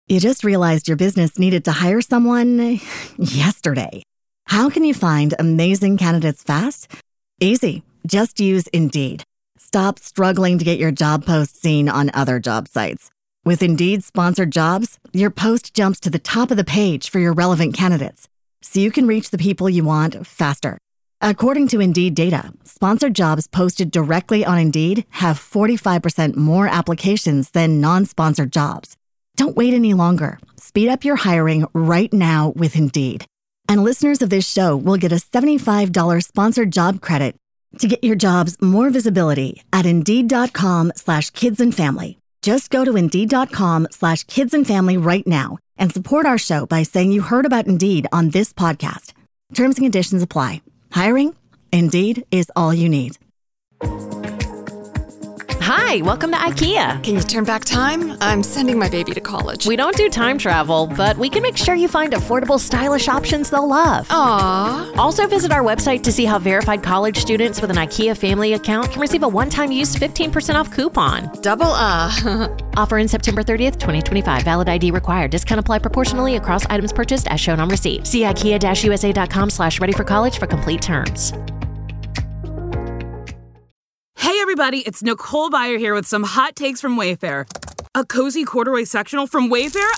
You just realized your business needed to hire someone yesterday. How can you find amazing candidates fast? Easy. Just use Indeed. Stop struggling to get your job post seen on other job sites. With Indeed sponsored jobs, your post jumps to the top of the page for your relevant candidates, so you can reach the people you want faster. According to Indeed data, sponsored jobs posted directly on Indeed have 45% more applications than non-sponsored jobs. Don't wait any longer. Speed up your hiring right now with Indeed. And listeners of this show will get a $75 sponsored job credit to get your jobs more visibility at Indeed.com/kidsandfamily. Just go to Indeed.com/kidsandfamily right now and support our show by saying you heard about Indeed on this podcast. Terms and conditions apply. Hiring? Indeed is all you need. Hi, welcome to IKEA. Can you turn back time? I'm sending my baby to college. We don't do time travel, but we can make sure you find affordable, stylish options they'll love. Aww. Also visit our website to see how verified college students with an IKEA family account can receive a one-time use 15% off coupon. Double Offer in September 30th, 2025. Valid ID required. Discount apply proportionally across items purchased as shown on receipt. See IKEA-USA.com/ready for complete terms. Hey everybody, it's Nicole Byer here with some hot takes from Wayfair. A cozy corduroy sectional from Wayfair?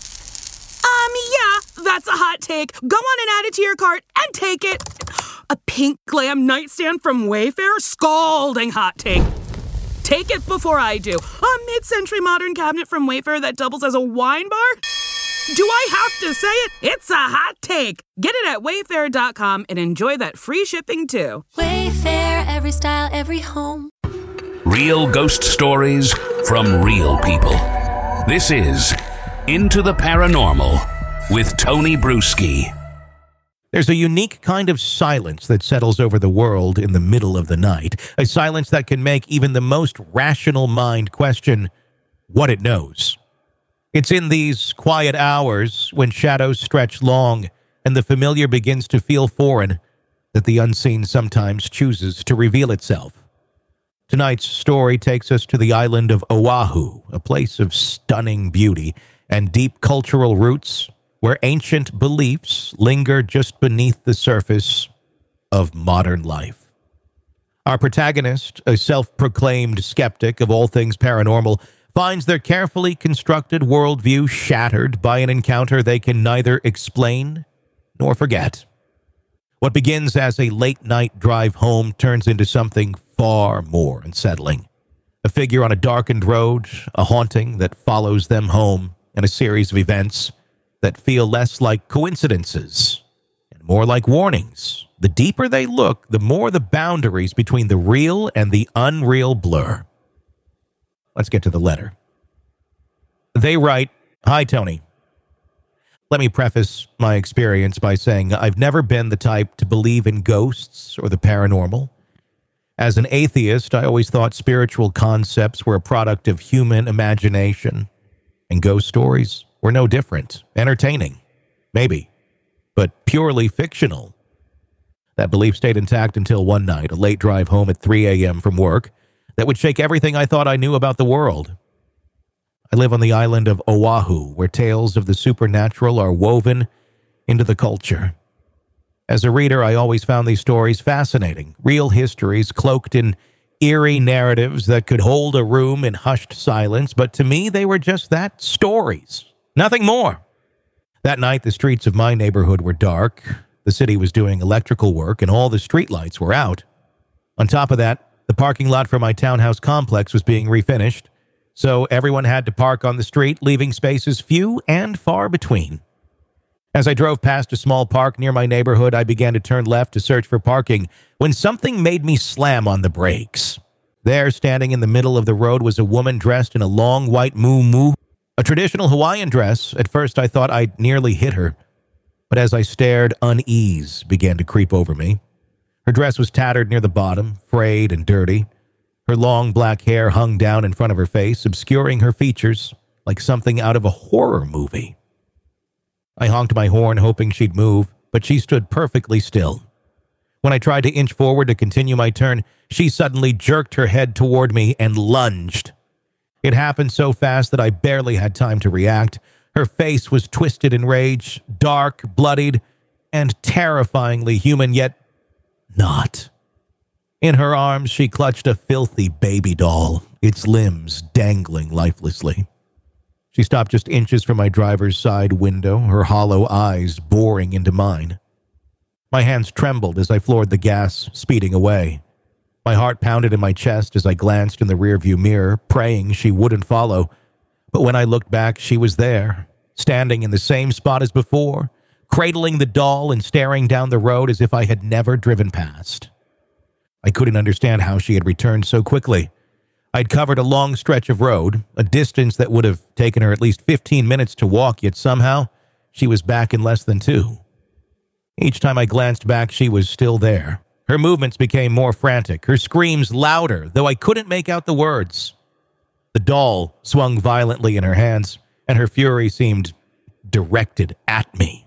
Yeah, that's a hot take. Go on and add it to your cart and take it. A pink glam nightstand from Wayfair? Scalding hot take. Take it before I do. A mid-century modern cabinet from Wayfair that doubles as a wine bar? Do I have to say it? It's a hot take. Get it at Wayfair.com and enjoy that free shipping too. Wayfair, every style, every home. Real ghost stories from real people. This is Into the Paranormal with Tony Bruschi. There's a unique kind of silence that settles over the world in the middle of the night. A silence that can make even the most rational mind question what it knows. It's in these quiet hours when shadows stretch long and the familiar begins to feel foreign that the unseen sometimes chooses to reveal itself. Tonight's story takes us to the island of Oahu, a place of stunning beauty and deep cultural roots where ancient beliefs linger just beneath the surface of modern life. Our protagonist, a self-proclaimed skeptic of all things paranormal, finds their carefully constructed worldview shattered by an encounter they can neither explain nor forget. What begins as a late-night drive home turns into something far more unsettling. A figure on a darkened road, a haunting that follows them home, and a series of events that feel less like coincidences and more like warnings. The deeper they look, the more the boundaries between the real and the unreal blur. Let's get to the letter. They write, "Hi, Tony. Let me preface my experience by saying I've never been the type to believe in ghosts or the paranormal. As an atheist, I always thought spiritual concepts were a product of human imagination, and ghost stories were no different. Entertaining, maybe, but purely fictional. That belief stayed intact until one night, a late drive home at 3 a.m. from work, that would shake everything I thought I knew about the world. I live on the island of Oahu, where tales of the supernatural are woven into the culture. As a reader, I always found these stories fascinating, real histories cloaked in eerie narratives that could hold a room in hushed silence, but to me, they were just that, stories. Nothing more. That night, the streets of my neighborhood were dark. The city was doing electrical work, and all the streetlights were out. On top of that, the parking lot for my townhouse complex was being refinished, so everyone had to park on the street, leaving spaces few and far between. As I drove past a small park near my neighborhood, I began to turn left to search for parking when something made me slam on the brakes. There, standing in the middle of the road, was a woman dressed in a long white muumuu, a traditional Hawaiian dress. At first, I thought I'd nearly hit her, but as I stared, unease began to creep over me. Her dress was tattered near the bottom, frayed and dirty. Her long black hair hung down in front of her face, obscuring her features like something out of a horror movie. I honked my horn, hoping she'd move, but she stood perfectly still. When I tried to inch forward to continue my turn, she suddenly jerked her head toward me and lunged. It happened so fast that I barely had time to react. Her face was twisted in rage, dark, bloodied, and terrifyingly human, yet not. In her arms, she clutched a filthy baby doll, its limbs dangling lifelessly. She stopped just inches from my driver's side window, her hollow eyes boring into mine. My hands trembled as I floored the gas, speeding away. My heart pounded in my chest as I glanced in the rearview mirror, praying she wouldn't follow. But when I looked back, she was there, standing in the same spot as before, cradling the doll and staring down the road as if I had never driven past. I couldn't understand how she had returned so quickly. I'd covered a long stretch of road, a distance that would have taken her at least 15 minutes to walk, yet somehow she was back in less than 2. Each time I glanced back, she was still there. Her movements became more frantic, her screams louder, though I couldn't make out the words. The doll swung violently in her hands, and her fury seemed directed at me.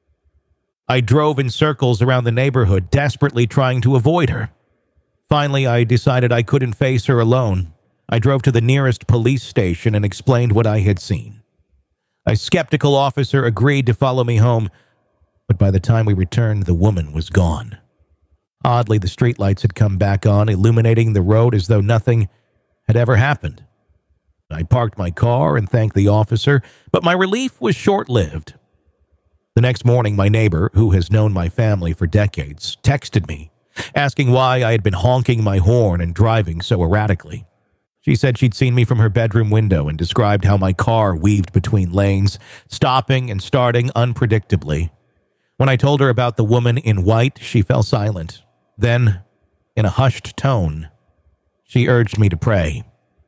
I drove in circles around the neighborhood, desperately trying to avoid her. Finally, I decided I couldn't face her alone. I drove to the nearest police station and explained what I had seen. A skeptical officer agreed to follow me home, but by the time we returned, the woman was gone. Oddly, the streetlights had come back on, illuminating the road as though nothing had ever happened. I parked my car and thanked the officer, but my relief was short-lived. The next morning, my neighbor, who has known my family for decades, texted me, asking why I had been honking my horn and driving so erratically. She said she'd seen me from her bedroom window and described how my car weaved between lanes, stopping and starting unpredictably. When I told her about the woman in white, she fell silent. Then, in a hushed tone, she urged me to pray.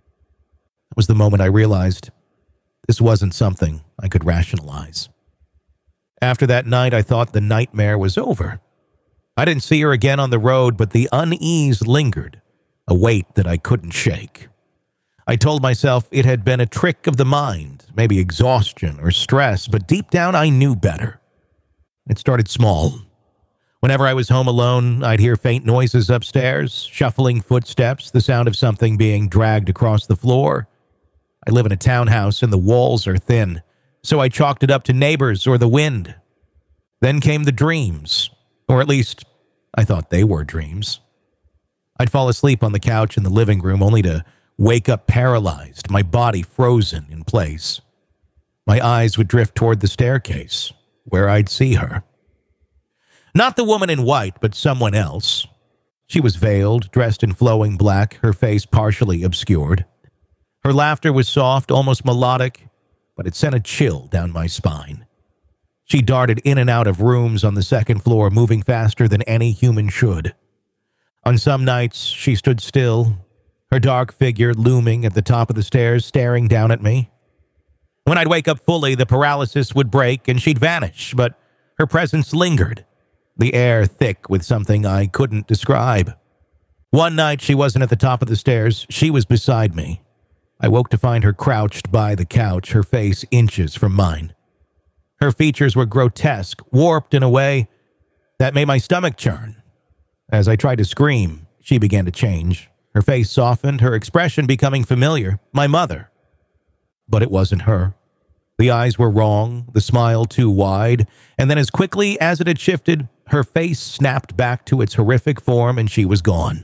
That was the moment I realized this wasn't something I could rationalize. After that night, I thought the nightmare was over. I didn't see her again on the road, but the unease lingered, a weight that I couldn't shake. I told myself it had been a trick of the mind, maybe exhaustion or stress, but deep down I knew better. It started small. Whenever I was home alone, I'd hear faint noises upstairs, shuffling footsteps, the sound of something being dragged across the floor. I live in a townhouse and the walls are thin, so I chalked it up to neighbors or the wind. Then came the dreams, or at least I thought they were dreams. I'd fall asleep on the couch in the living room only to wake up paralyzed, my body frozen in place. My eyes would drift toward the staircase, where I'd see her. Not the woman in white, but someone else. She was veiled, dressed in flowing black, her face partially obscured. Her laughter was soft, almost melodic, but it sent a chill down my spine. She darted in and out of rooms on the second floor, moving faster than any human should. On some nights, she stood still, her dark figure looming at the top of the stairs, staring down at me. When I'd wake up fully, the paralysis would break and she'd vanish, but her presence lingered, the air thick with something I couldn't describe. One night, she wasn't at the top of the stairs. She was beside me. I woke to find her crouched by the couch, her face inches from mine. Her features were grotesque, warped in a way that made my stomach churn. As I tried to scream, she began to change. Her face softened, her expression becoming familiar. My mother. But it wasn't her. The eyes were wrong, the smile too wide, and then as quickly as it had shifted, her face snapped back to its horrific form and she was gone.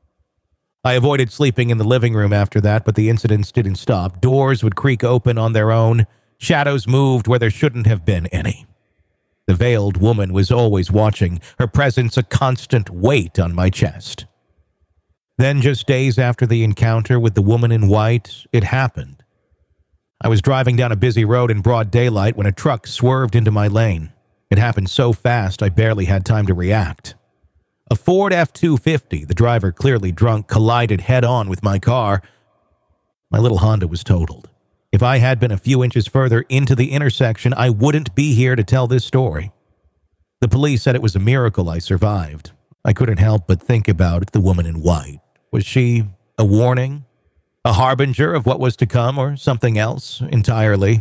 I avoided sleeping in the living room after that, but the incidents didn't stop. Doors would creak open on their own. Shadows moved where there shouldn't have been any. The veiled woman was always watching, her presence a constant weight on my chest. Then, just days after the encounter with the woman in white, it happened. I was driving down a busy road in broad daylight when a truck swerved into my lane. It happened so fast I barely had time to react. A Ford F-250, the driver clearly drunk, collided head-on with my car. My little Honda was totaled. If I had been a few inches further into the intersection, I wouldn't be here to tell this story. The police said it was a miracle I survived. I couldn't help but think about the woman in white. Was she a warning? A harbinger of what was to come, or something else entirely?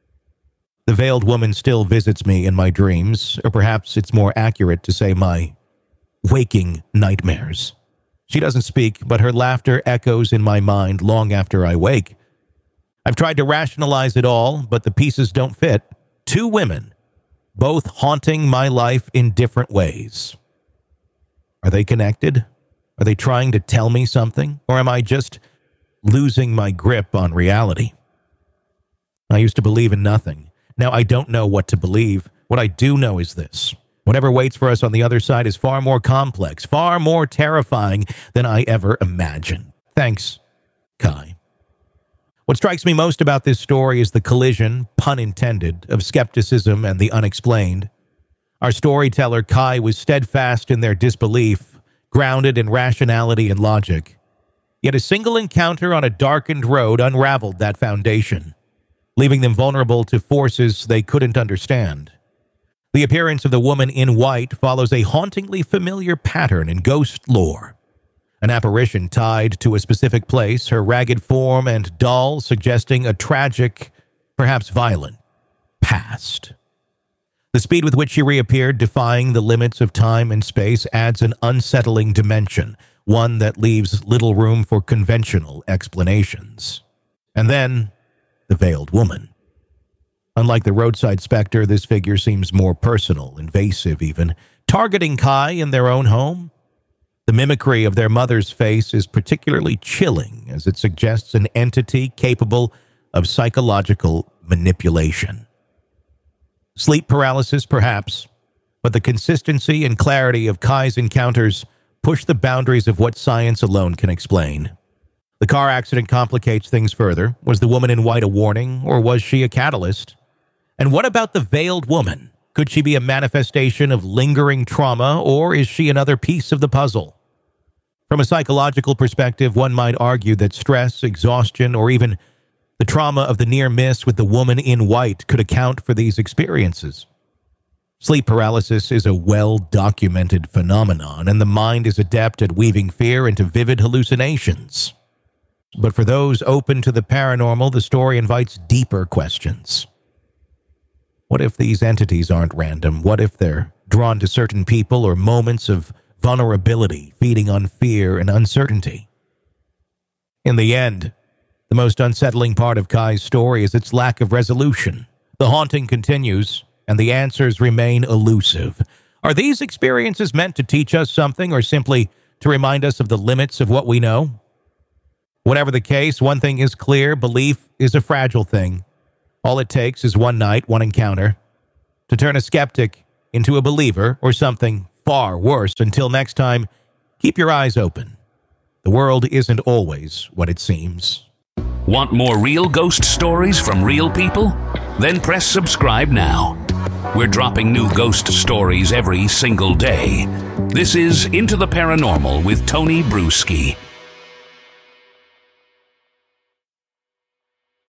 The veiled woman still visits me in my dreams, or perhaps it's more accurate to say my waking nightmares. She doesn't speak, but her laughter echoes in my mind long after I wake. I've tried to rationalize it all, but the pieces don't fit. Two women, both haunting my life in different ways. Are they connected? Are they trying to tell me something? Or am I just losing my grip on reality? I used to believe in nothing. Now I don't know what to believe. What I do know is this. Whatever waits for us on the other side is far more complex, far more terrifying than I ever imagined. Thanks, Kai. What strikes me most about this story is the collision, pun intended, of skepticism and the unexplained. Our storyteller, Kai, was steadfast in their disbelief, grounded in rationality and logic. Yet a single encounter on a darkened road unraveled that foundation, leaving them vulnerable to forces they couldn't understand. The appearance of the woman in white follows a hauntingly familiar pattern in ghost lore. An apparition tied to a specific place, her ragged form and doll suggesting a tragic, perhaps violent, past. The speed with which she reappeared, defying the limits of time and space, adds an unsettling dimension, one that leaves little room for conventional explanations. And then, the veiled woman. Unlike the roadside specter, this figure seems more personal, invasive even, targeting Kai in their own home. The mimicry of their mother's face is particularly chilling, as it suggests an entity capable of psychological manipulation. Sleep paralysis, perhaps, but the consistency and clarity of Kai's encounters push the boundaries of what science alone can explain. The car accident complicates things further. Was the woman in white a warning, or was she a catalyst? And what about the veiled woman? Could she be a manifestation of lingering trauma, or is she another piece of the puzzle? From a psychological perspective, one might argue that stress, exhaustion, or even the trauma of the near miss with the woman in white could account for these experiences. Sleep paralysis is a well-documented phenomenon, and the mind is adept at weaving fear into vivid hallucinations. But for those open to the paranormal, the story invites deeper questions. What if these entities aren't random? What if they're drawn to certain people or moments of vulnerability, feeding on fear and uncertainty? In the end, the most unsettling part of Kai's story is its lack of resolution. The haunting continues, and the answers remain elusive. Are these experiences meant to teach us something, or simply to remind us of the limits of what we know? Whatever the case, one thing is clear: belief is a fragile thing. All it takes is one night, one encounter, to turn a skeptic into a believer, or something far worse. Until next time, keep your eyes open. The world isn't always what it seems. Want more real ghost stories from real people? Then press subscribe now. We're dropping new ghost stories every single day. This is Into the Paranormal with Tony Bruschi.